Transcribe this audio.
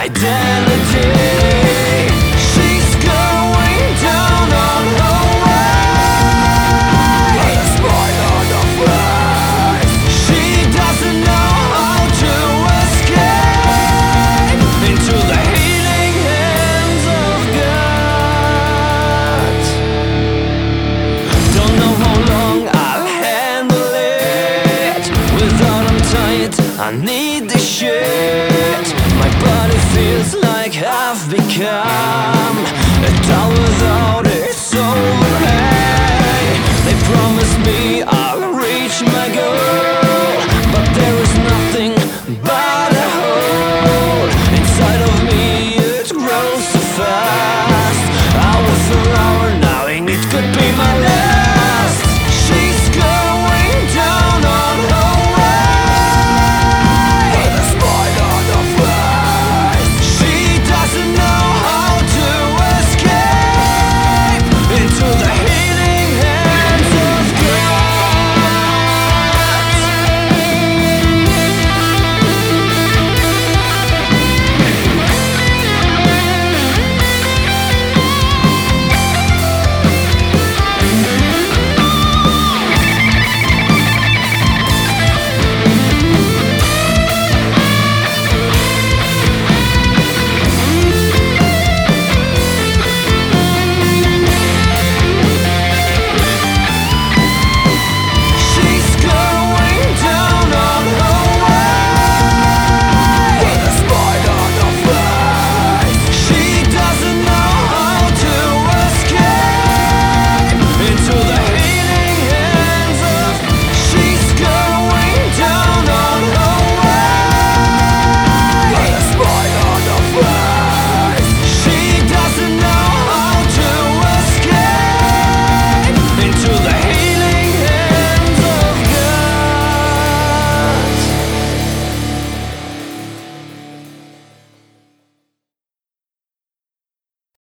identity. She's going down on her way. With a smile on her face. She doesn't know how to escape into the healing hands of God. Don't know how long I'll handle it. Without I'm tired, I need this shit. My body feels like I've become a doll